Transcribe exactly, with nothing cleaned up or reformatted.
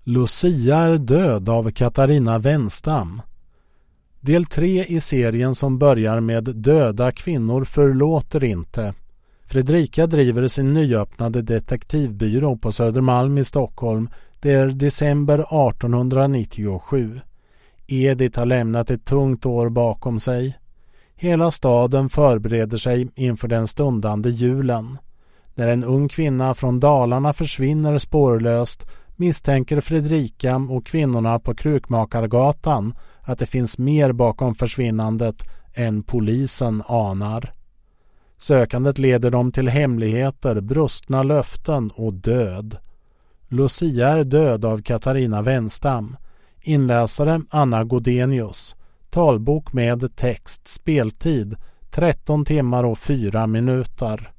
Lucia är död av Katarina Wenstam. Del tre i serien som börjar med Döda kvinnor förlåter inte. Fredrika driver sin nyöppnade detektivbyrå på Södermalm i Stockholm. Det är december artonhundranittiosju. Edith har lämnat ett tungt år bakom sig. Hela staden förbereder sig inför den stundande julen. När en ung kvinna från Dalarna försvinner spårlöst misstänker Fredrika och kvinnorna på Krukmakargatan att det finns mer bakom försvinnandet än polisen anar. Sökandet leder dem till hemligheter, brustna löften och död. Lucia är död av Katarina Wenstam. Inläsare Anna Godenius. Talbok med text. Speltid tretton timmar och fyra minuter.